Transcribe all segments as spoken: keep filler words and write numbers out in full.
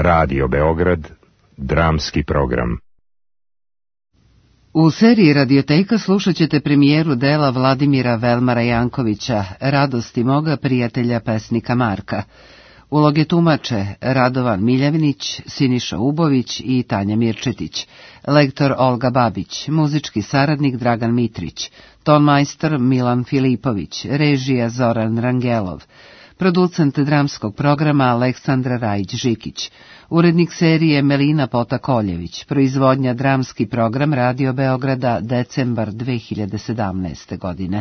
Radio Beograd, dramski program. U seriji Radioteka slušat ćete premijeru dela Vladimira Velmara Jankovića, Radosti moga prijatelja pesnika Marka. Uloge tumače Radovan Miljavinić, Siniša Ubović i Tanja Mirčetić. Lektor Olga Babić, muzički saradnik Dragan Mitrić, tonmajstor Milan Filipović, režija Zoran Rangelov, producent dramskog programa Aleksandra Rajić-Žikić, urednik serije Melina Potakoljević, proizvodnja dramski program Radio Beograda, decembar dve hiljade sedamnaeste. godine.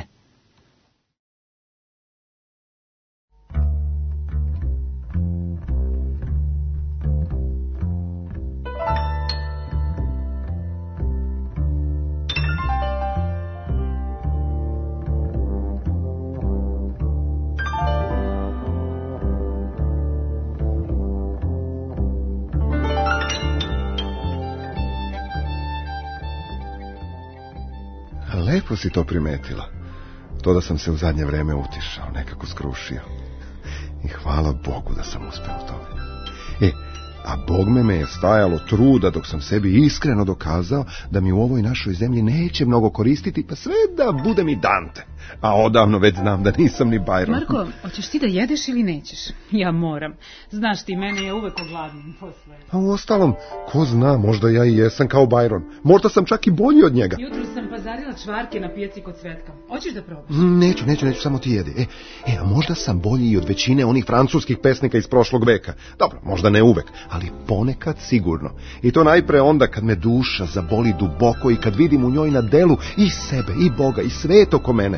Lepo si to primetila. To da sam se u zadnje vreme utišao, nekako skrušio. I hvala Bogu da sam uspeo u tome. E, a Bogme me je stajalo truda dok sam sebi iskreno dokazao da mi u ovoj našoj zemlji neće mnogo koristiti, pa sve da budem i Dante. A odavno već znam da nisam ni Byron. Marko, hoćeš ti da jedeš ili nećeš? Ja moram. Znaš ti, mene je uvek ogladnim posle. A u ostalom, ko zna, možda ja i jesam kao Byron. Možda sam čak i bolji od njega. Jutro sam pazarila čvarke na pijaci kod Cvetka. Hoćeš da probaš? Neću, neću, neću, samo ti jedi. E, e, a možda sam bolji i od većine onih francuskih pesnika iz prošlog veka. Dobro, možda ne uvek, ali ponekad sigurno. I to najpre onda kad me duša zaboli duboko i kad vidim u njoj na delu i sebe, i Boga, i svet oko mene.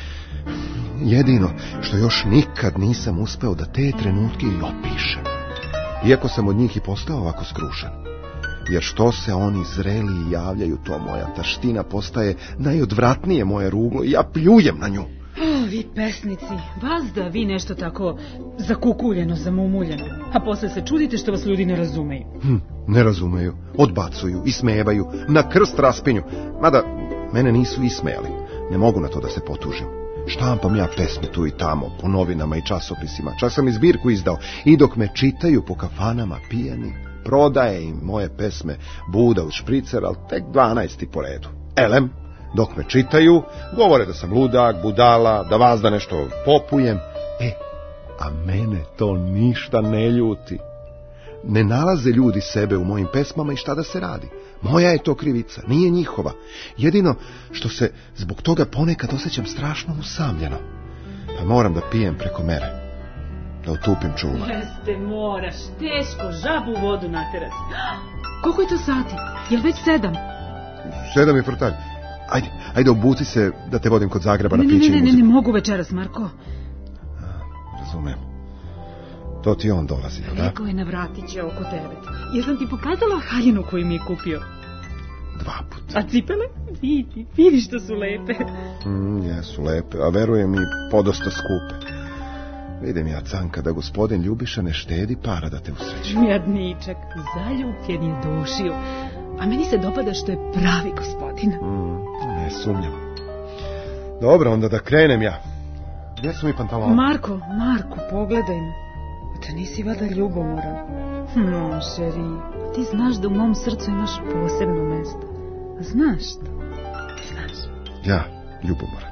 Jedino što još nikad nisam uspeo da te trenutke i opišem. Iako sam od njih i postao ovako skrušen. Jer što se oni zreli i javljaju, to moja taština postaje najodvratnije moje ruglo i ja pljujem na nju. O, vi pesnici, vas da vi nešto tako zakukuljeno, zamumuljeno, a posle se čudite što vas ljudi ne razumeju. Hm, ne razumeju, odbacuju, ismevaju, na krst raspinju. Mada mene nisu ismejali, ne mogu na to da se potužim. Štampam ja pesme tu i tamo, po novinama i časopisima, čak sam i zbirku izdao, i dok me čitaju po kafanama pijani, prodaje im moje pesme Buda od špricer, ali tek dvanaesti po redu. Elem, dok me čitaju, govore da sam ludak, budala, da vas da nešto popujem. E, a mene to ništa ne ljuti. Ne nalaze ljudi sebe u mojim pesmama i šta da se radi. Moja je to krivica, nije njihova. Jedino što se zbog toga ponekad osjećam strašno usamljeno. Pa moram da pijem preko mere, da otupim čuvar. Jeste, moraš, teško, žabu u vodu naterati. Koliko je to sati? Jel već sedam? Sedam je frtalj. Ajde, ajde obuci se da te vodim kod Zagreba na ne, piće i muziku. Ne, ne, ne, ne mogu večeras, Marko. A, razumem. To ti on dolazi, da? Rekao je navratit će oko devet. Jesam ti pokazala haljinu koju mi je kupio? Dva puta. A cipele? Vidi, vidi što su lepe. Mm, jesu lepe, a verujem i podosta skupe. Vidim ja, Canka, da gospodin Ljubiša ne štedi para da te usreći. Jadničak, zaljubljen je dušio. A meni se dopada što je pravi gospodin. Mm, ne sumnjam. Dobro, onda da krenem ja. Gdje su mi pantaloni? Marko, Marko, pogledaj me. Da nisi vada ljubomoran. No, šeri, ti znaš da u mom srcu imaš posebno mesto. Znaš to? Znaš. Ja, ljubomoran.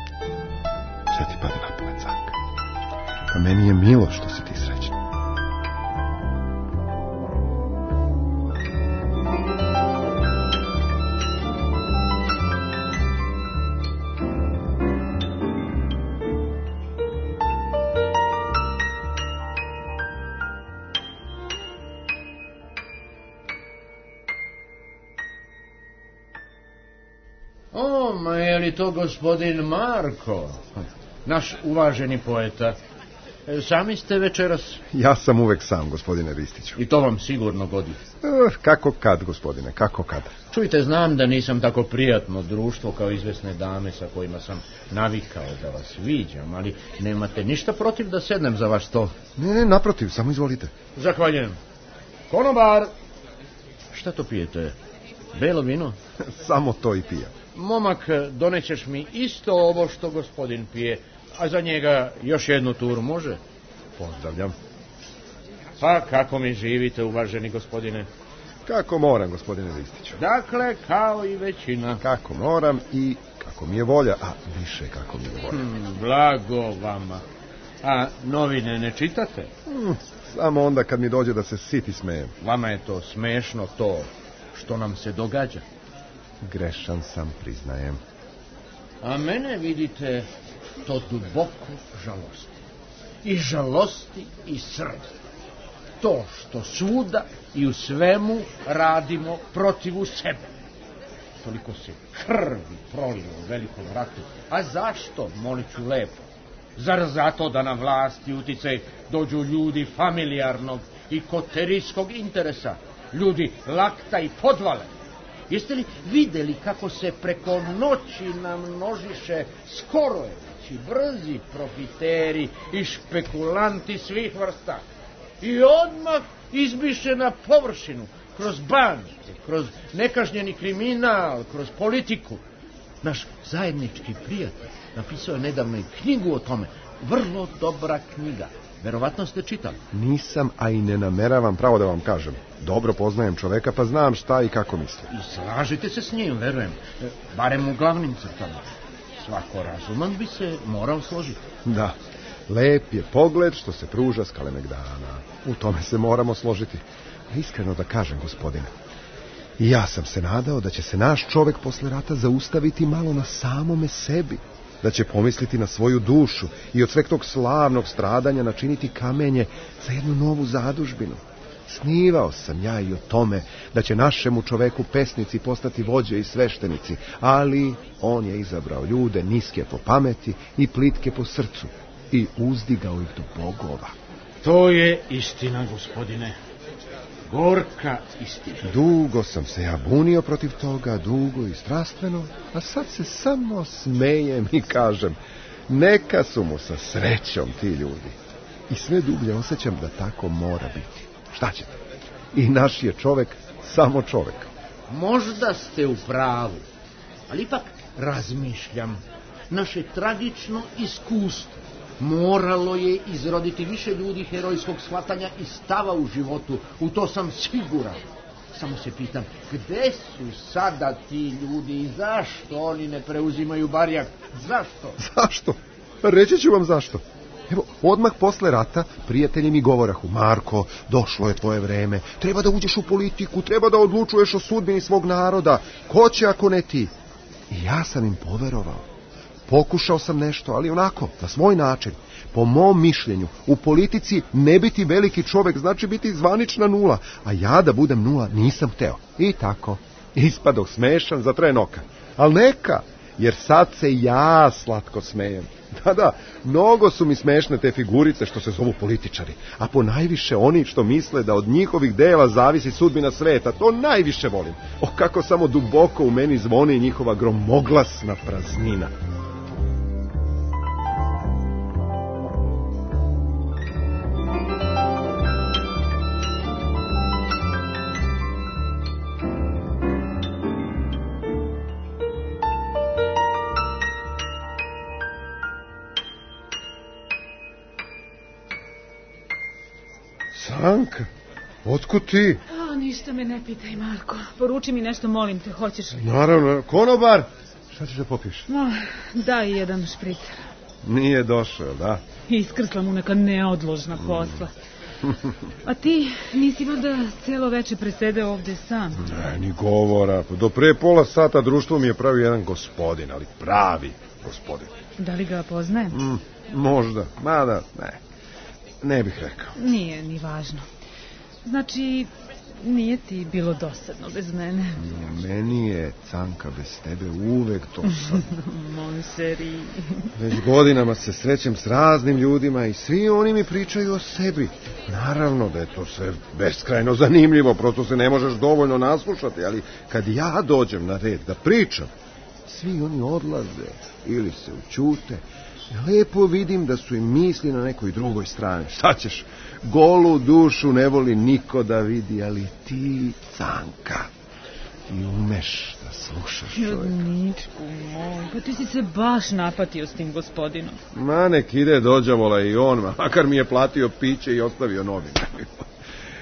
Sve ti pade na pamet, Canka. A meni je milo što si ti srećna. O, ma je li to gospodin Marko, naš uvaženi poeta? Sami ste večeras? Ja sam uvek sam, gospodine Ristiću. I to vam sigurno godi? Eh, kako kad, gospodine, kako kad? Čujte, znam da nisam tako prijatno društvo kao izvesne dame sa kojima sam navikao da vas viđam, ali nemate ništa protiv da sednem za vaš stol? Ne, ne, naprotiv, samo izvolite. Zahvaljujem. Konobar, šta to pijete? Belo vino? Samo to i pijem. Momak, donećeš mi isto ovo što gospodin pije, a za njega još jednu turu, može? Pozdravljam. Pa kako mi živite, uvaženi gospodine? Kako moram, gospodine Ristiću. Dakle, kao i većina. Kako moram i kako mi je volja, a više kako mi je volja. Hmm, blago vama. A novine ne čitate? Hmm, samo onda kad mi dođe da se siti smejem. Vama je to smešno, to što nam se događa. Grešan sam, priznajem. A mene, vidite, to duboko žalosti. I žalosti i srdi. To što svuda i u svemu radimo protivu sebe. Toliko se krvi prolilo u velikom ratu. A zašto, molit ću lepo? Zar zato da na vlast i uticaj dođu ljudi familijarnog i koterijskog interesa? Ljudi lakta i podvale? Jeste li vidjeli kako se preko noći namnožiše skorojeći, brzi profiteri i špekulanti svih vrsta? I odmah izbiše na površinu, kroz banke, kroz nekažnjeni kriminal, kroz politiku. Naš zajednički prijatelj napisao je nedavno i knjigu o tome. Vrlo dobra knjiga. Verovatno ste čitali. Nisam, a i ne nameravam, pravo da vam kažem. Dobro poznajem čoveka, pa znam šta i kako misli. I slažite se s njim, verujem. Barem u glavnim crtama. Svako razuman bi se morao složiti. Da, lep je pogled što se pruža s Kalemegdana. U tome se moramo složiti. A iskreno da kažem, gospodine, i ja sam se nadao da će se naš čovek posle rata zaustaviti malo na samome sebi, da će pomisliti na svoju dušu i od sveg tog slavnog stradanja načiniti kamenje za jednu novu zadužbinu. Snivao sam ja i o tome da će našemu čoveku pesnici postati vođe i sveštenici, ali on je izabrao ljude niske po pameti i plitke po srcu i uzdigao ih do bogova. To je istina, gospodine. Gorka istina. Dugo sam se ja bunio protiv toga, dugo i strastveno, a sad se samo smejem i kažem, neka su mu sa srećom ti ljudi. I sve dublje osjećam da tako mora biti. Šta ćete? I naš je čovek samo čovek. Možda ste u pravu, ali ipak razmišljam. Naše tragično iskustvo moralo je izroditi više ljudi herojskog shvatanja i stava u životu. U to sam siguran. Samo se pitam, gde su sada ti ljudi i zašto oni ne preuzimaju barjak? Zašto? Zašto? Reći ću vam zašto. Evo, odmah posle rata prijatelji mi govorahu, Marko, došlo je tvoje vreme, treba da uđeš u politiku, treba da odlučuješ o sudbini svog naroda, ko će ako ne ti? I ja sam im poverovao. Pokušao sam nešto, ali onako, na svoj način. Po mom mišljenju, u politici ne biti veliki čovek znači biti zvanična nula, a ja da budem nula nisam hteo. I tako, ispadoh smešan za trenoka. Al neka, jer sad se ja slatko smejem. Da, da, mnogo su mi smešne te figurice što se zovu političari, a po najviše oni što misle da od njihovih dela zavisi sudbina sveta, to najviše volim. O, kako samo duboko u meni zvoni njihova gromoglasna praznina. Sanka, otkud ti? A, ništa me ne pitaj, Marko. Poruči mi nešto, molim te, hoćeš li? Naravno, konobar. Šta ćeš da popiš? No, daj jedan špricer. Nije došao, da? Iskrsla mu neka neodložna posla. A ti nisi valjda cijelo veče presede ovde sam? Ne, ni govora. Do pre pola sata društvo mi je pravio jedan gospodin, ali pravi gospodin. Da li ga poznajem? Mm, možda, mada ne. Ne bih rekao. Nije ni važno. Znači, nije ti bilo dosadno bez mene? Meni je, Canka, bez tebe uvek dosadno. Mon seri. Već godinama se srećem s raznim ljudima i svi oni mi pričaju o sebi. Naravno da je to sve beskrajno zanimljivo, prosto se ne možeš dovoljno naslušati, ali kad ja dođem na red da pričam, svi oni odlaze ili se učute. Lepo vidim da su im misli na nekoj drugoj strani. Šta ćeš? Golu dušu ne voli niko da vidi, ali ti, Canka, ti umeš da slušaš čovjeka. Jadničku moj, pa ti si se baš napatio s tim gospodinom. Ma nek ide dođavola i on, makar mi je platio piće i ostavio novine.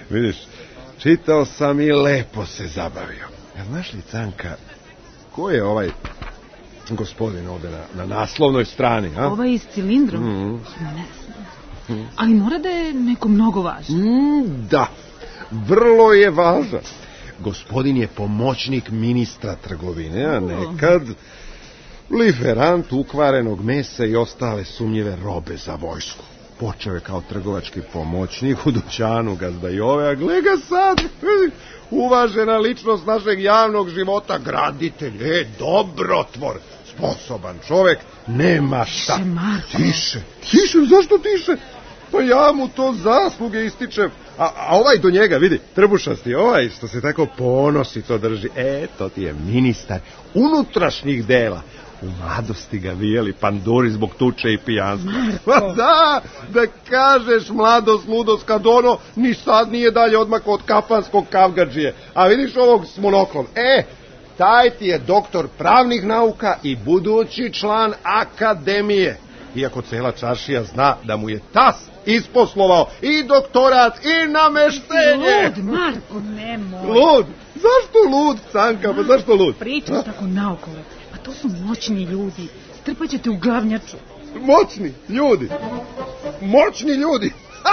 Vidiš, čitao sam i lepo se zabavio. Ja, znaš li, Canka, ko je ovaj gospodin ovde na, na naslovnoj strani? A? Ovaj s cilindrom? Mm. Ne znam. Mm. Ali mora da je neko mnogo važan. Mm, da, vrlo je važan. Gospodin je pomoćnik ministra trgovine, a nekad liferant ukvarenog mesa i ostale sumnjive robe za vojsku. Počeo je kao trgovački pomoćnik u dućanu Gazda Jove, a gle ga sad, uvažena ličnost našeg javnog života, graditelj, e, dobrotvor, sposoban čovek, nema šta. Tiše, Marko. Tiše, tiše, zašto tiše? Pa ja mu to zasluge ističem. A, a ovaj do njega, vidi, trbušasti, ovaj što se tako ponosi to drži. E, to ti je ministar unutrašnjih dela. U mladosti ga vijeli panduri zbog tuče i pijanstva. Pa da, da kažeš mladost, ludost, kad ono ni sad nije dalje odmako od kafanskog kavgadžije. A vidiš ovog s monoklom, e, taj ti je doktor pravnih nauka i budući član akademije. Iako cela čaršija zna da mu je tas isposlovao i doktorat i nameštenje. Lud, Marko, nemoj. Lud? Zašto lud, Canka, pa zašto lud? Pričaš tako naokolo. Pa to su moćni ljudi. Strpaćete u glavnjaču. Moćni ljudi? Moćni ljudi?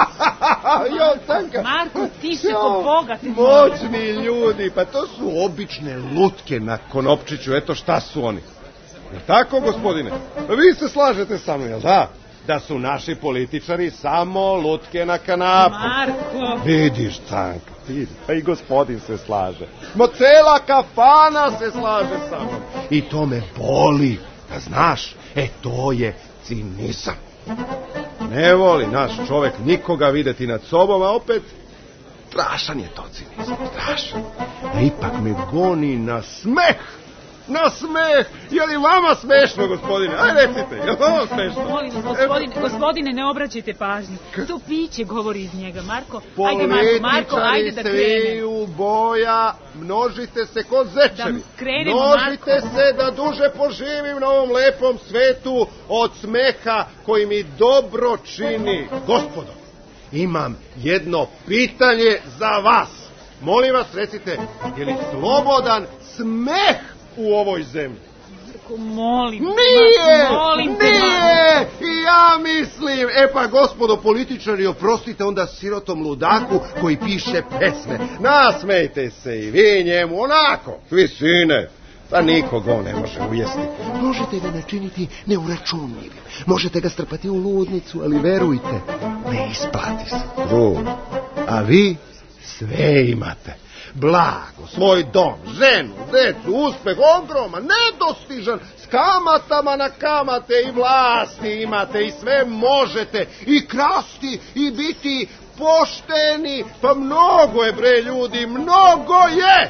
Jo, Canka. Marko, ti se ko Boga te moćni ljudi, pa to su obične lutke na konopčiću, eto šta su oni. Je tako, gospodine? Vi se slažete sa mnom, jel da? Da su naši političari samo lutke na kanapu. Marko! Vidiš, Canka, vidiš, pa i gospodin se slaže. Mo cela kafana se slaže sa mnom. I to me boli, da znaš, e to je cinizam. Ne voli naš čovek nikoga videti nad sobom, a opet strašan je to cinizam, strašan. A ipak me goni na smeh. Na smeh! Je li vama smešno, gospodine? Aj, recite, je li vama smešno? Molim, gospodine, gospodine, ne obraćajte pažnju. To piće govori iz njega, Marko. Ajde, Marko, Marko, ajde da krenemo. U boja, množite se ko zečevi. Da krenemo, množite Marko. se da duže poživim na ovom lepom svetu od smeha koji mi dobro čini. Gospodo, imam jedno pitanje za vas. Molim vas, recite, je li slobodan smeh u ovoj zemlji? Marko, molim. Nije! Marko, molim te, nije! I ja mislim, e pa gospodo političari, oprostite onda sirotom ludaku koji piše pesme. Nasmejte se i vi njemu, onako, visine. Pa nikog on ne može ujesti. Možete ga načiniti neuračunljivim. Možete ga strpati u ludnicu, ali verujte, ne isplati se. O, a vi sve imate. Blago, svoj dom, ženu, decu, uspeh, ogroman, nedostižan, s kamatama na kamate i vlasti imate i sve možete, i krasti, i biti pošteni, pa mnogo je, bre, ljudi, mnogo je!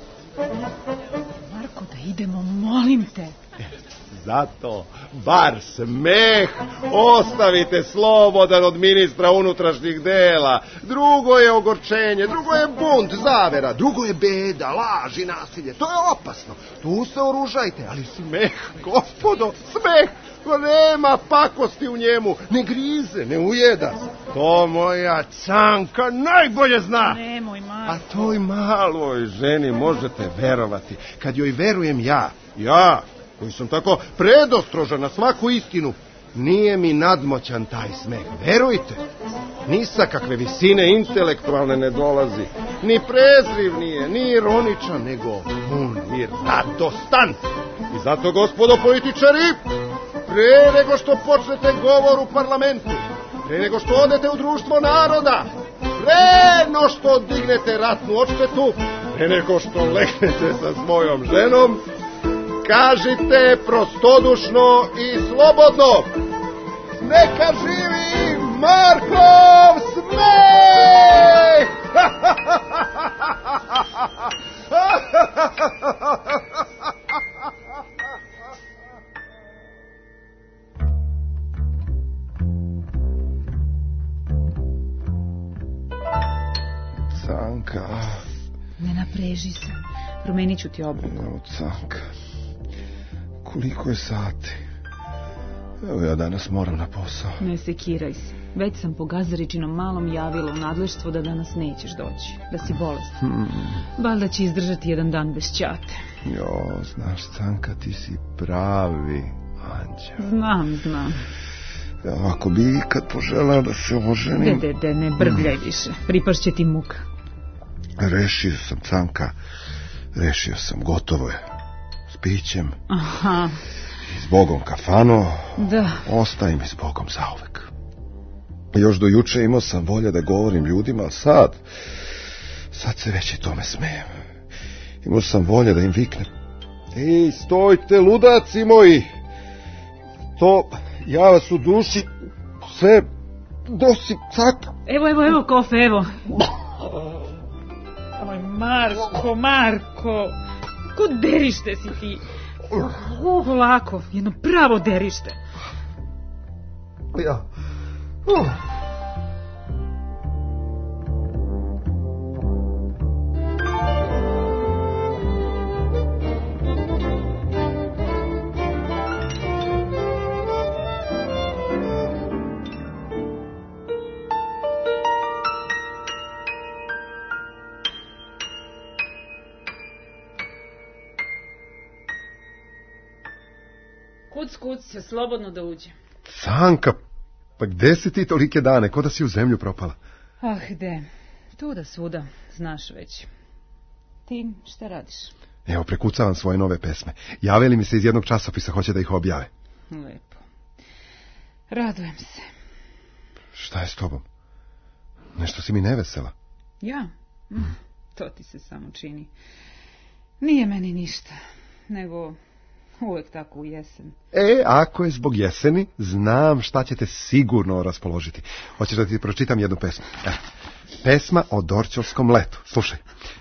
Marko, da idemo, molim te. Zato, bar smeh, ostavite slobodan od ministra unutrašnjih dela. Drugo je ogorčenje, drugo je bunt, zavera, drugo je beda, laž i nasilje. To je opasno, tu se oružajte, ali smeh, gospodo, smeh, to nema pakosti u njemu, ne grize, ne ujeda. To moja Canka najbolje zna. Nemoj, Marko. A toj maloj ženi možete verovati, kad joj verujem ja, ja, koji sam tako predostrožan na svaku istinu, nije mi nadmoćan taj smeh, verujte. Ni sa kakve visine intelektualne ne dolazi, ni prezriv nije, ni ironičan, nego pun i radostan. I zato, gospodo političari, pre nego što počnete govor u parlamentu, pre nego što odete u društvo naroda, pre no što dignete ratnu odštetu, pre nego što legnete sa svojom ženom, kažite prostodušno i slobodno: neka živi Markov smeh! Canka. Ne napreži se. Promenit ću ti obuku. No, Canka. Koliko je sati? Evo ja danas moram na posao. Ne sekiraj se. Već sam po Gazaričinom malom javila u nadleštvo da danas nećeš doći. Da si bolestan. Hmm. Valjda će izdržati jedan dan bez ćate. Jo, znaš, Canka, ti si pravi anđeo. Znam, znam. Ja, ako bi ikad poželao da se oženim... De, de, de, ne brbljaj više. Pripašće ti muka. Rešio sam, Canka. Rešio sam, gotovo je. S pićem. Aha. I s Bogom kafano. Da. Ostaje mi s Bogom zauvek. Još do juče imao sam volje da govorim ljudima, a sad... Sad se već i tome smijem. Imao sam volje da im viknem. Ej, stojte, ludaci moji! To, ja vas u duši sve dosim, cak. Evo, evo, evo, kofe, evo. Oj, Marko, Marko, ko derište si ti? Uh, lako, jedno pravo derište. Ja. Uh. Kuc, kuc, se slobodno da uđe. Canka, pa gde si ti tolike dane, ko da si u zemlju propala? Ah, gde, tu da svuda, znaš već. Ti šta radiš? Evo, prekucavam svoje nove pesme. Javili mi se iz jednog časopisa, hoće da ih objave. Lepo. Radujem se. Šta je s tobom? Nešto si mi nevesela. Ja? Mm, to ti se samo čini. Nije meni ništa, nego... Uvijek tako u jesen. E, ako je zbog jeseni, znam šta će te sigurno raspoložiti. Hoćeš da ti pročitam jednu pesmu? E, pesma o Dorćolskom letu. Slušaj.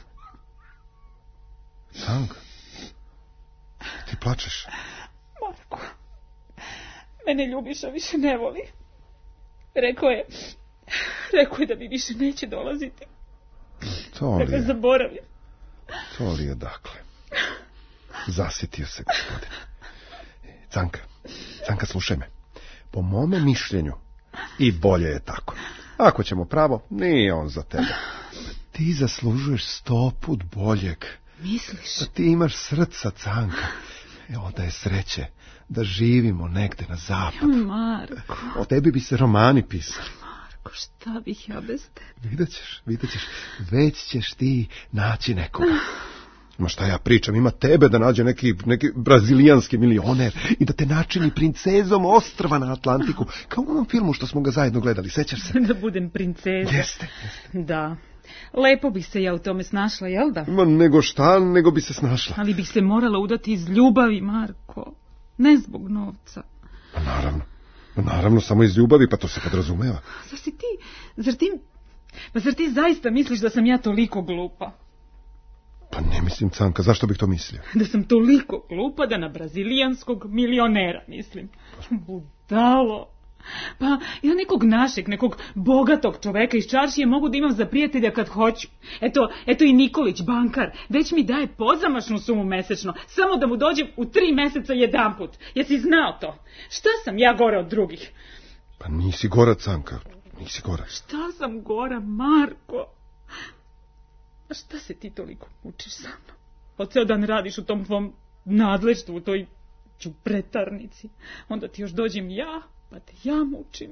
Canka, ti plačeš? Marko, mene Ljubiša više ne voli. Rekao je, rekao je da mi više neće dolaziti. To li je? Da ga zaboravim. To li je dakle? Zasitio se, gospodine. Canka, Canka, slušaj me. Po mome mišljenju i bolje je tako. Ako ćemo pravo, nije on za tebe. Ti zaslužuješ sto put boljeg. Misliš? Da ti imaš srca, Canka. Evo da je sreće da živimo negde na zapadu. Marko. O tebi bi se romani pisali. Marko, šta bih ja bez tebe? Vidjet ćeš, vidjet ćeš. Već ćeš ti naći nekoga. Ma šta ja pričam, ima tebe da nađe neki, neki brazilijanski milioner i da te načini princezom ostrva na Atlantiku, kao u onom filmu što smo ga zajedno gledali, sećaš se? Da budem princeza. Jeste, jeste. Da. Lepo bi se ja u tome snašla, jel da? Ma nego šta, nego bi se snašla. Ali bih se morala udati iz ljubavi, Marko. Ne zbog novca. Pa naravno. Pa naravno, samo iz ljubavi, pa to se podrazumeva. Zar si ti, zar ti, pa zar ti zaista misliš da sam ja toliko glupa? Pa ne mislim, Canka, zašto bih to mislio? Da sam toliko glupa da na brazilijanskog milionera mislim. Budalo. Pa ja nekog našeg, nekog bogatog čoveka iz čaršije mogu da imam za prijatelja kad hoću. Eto, eto i Nikolić, bankar, već mi daje pozamašnu sumu mesečno, samo da mu dođem u tri meseca jedanput. Jesi znao to? Šta sam ja gore od drugih? Pa nisi gora, Canka, nisi gora. Šta sam gora, Marko? A šta se ti toliko mučiš sa mnom? Pa ceo dan radiš u tom tvom nadleštvu, u toj đubretarnici. Onda ti još dođem ja, pa te ja mučim.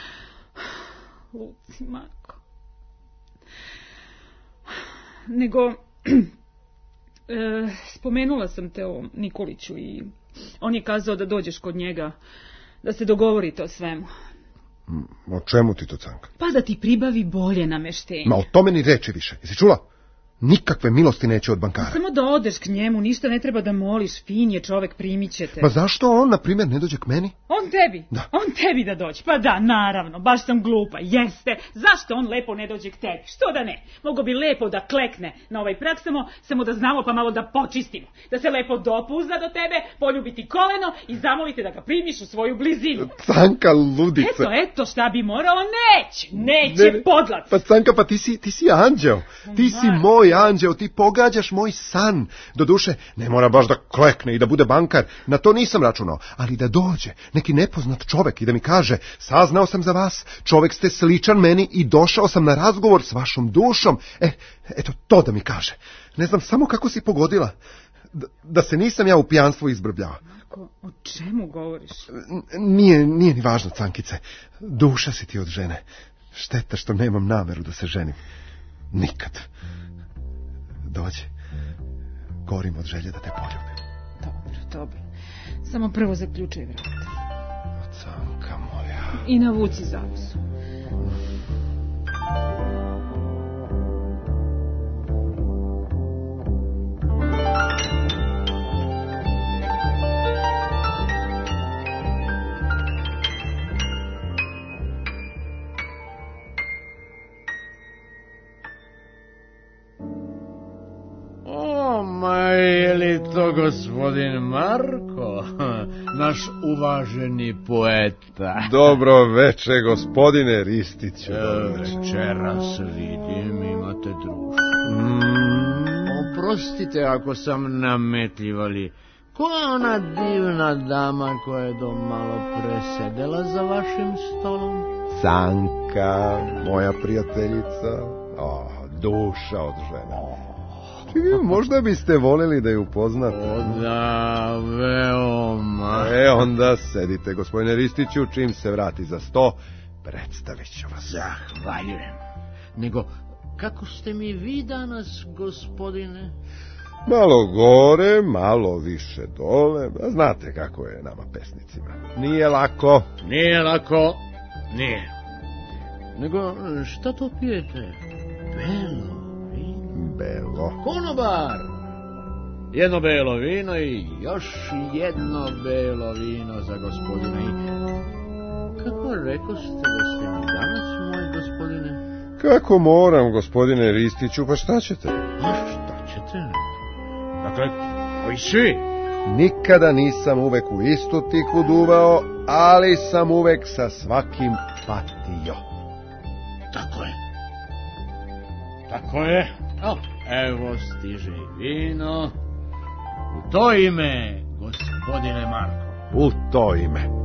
Luci, Marko. Nego, e, spomenula sam te o Nikoliću i on je kazao da dođeš kod njega, da se dogovorite o svemu. O čemu ti to, Canka? Pa da ti pribavi bolje nameštenje. Ma o tome ni reči više, jesi čula? Nikakve milosti neće od bankara. Samo da odeš k njemu, ništa ne treba da moliš, fin je čovek, primit će te. Ma zašto on, na primjer, ne dođe k meni? On tebi? Da. On tebi da dođe? Pa da, naravno, baš sam glupa, jeste. Zašto on lepo ne dođe k tebi? Što da ne? Mogo bi lepo da klekne na ovaj prag, samo, samo da znamo pa malo da počistimo. Da se lepo dopuzda do tebe, poljubiti koleno i zamolite da ga primiš u svoju blizinu. Canka, ludice. Eto, eto šta bi morao, neće, neće, ne, podlac. Pa Canka, pa ti si, ti si anđeo, ti si moj moj anđeo, ti pogađaš moj san. Doduše, ne mora baš da klekne i da bude bankar, na to nisam računao, ali da dođe neki nepoznat čovek i da mi kaže, saznao sam za vas, čovek ste sličan meni i došao sam na razgovor s vašom dušom. E, eto, to da mi kaže. Ne znam samo kako si pogodila. Da, da se nisam ja u pijanstvu izbrbljao. Marko, o čemu govoriš? Nije, nije ni važno, Cankice. Duša si ti od žene. Šteta što nemam nameru da se ženim. Nikad. Dođi. Gorim od želje da te poljubim. Dobro, dobro. Samo prvo zaključaj vrata. Canka moja. I navuci zavesu. Je li to gospodin Marko, naš uvaženi poeta? Dobro veče, gospodine Ristiću. Večeras vidim, imate društvo. Mm. Oprostite ako sam nametljiv, ali koja je ona divna dama koja je do malo presedela za vašim stolom? Canka, moja prijateljica, o, duša od žene. Možda biste voljeli da ju upoznate. O da, veoma. E, onda sedite, gospodine Ristiću, čim se vrati za sto, predstavit ću vas. Zahvaljujem. Nego, kako ste mi vi danas, gospodine? Malo gore, malo više dole, znate kako je nama pesnicima. Nije lako. Nije lako, nije. Nego, šta to pijete? Belo. Belo. Konobar! Jedno belo vino i još jedno belo vino za gospodina. I kako rekoste da ste mi danas, moj gospodine? Kako moram, gospodine Ristiću, pa šta ćete? A šta ćete? Dakle, koji svi? Nikada nisam uvek u istu tikvu duvao, ali sam uvek sa svakim patio. Tako je. Tako je. O, evo stiže vino. U to ime, gospodine Marko. U to ime.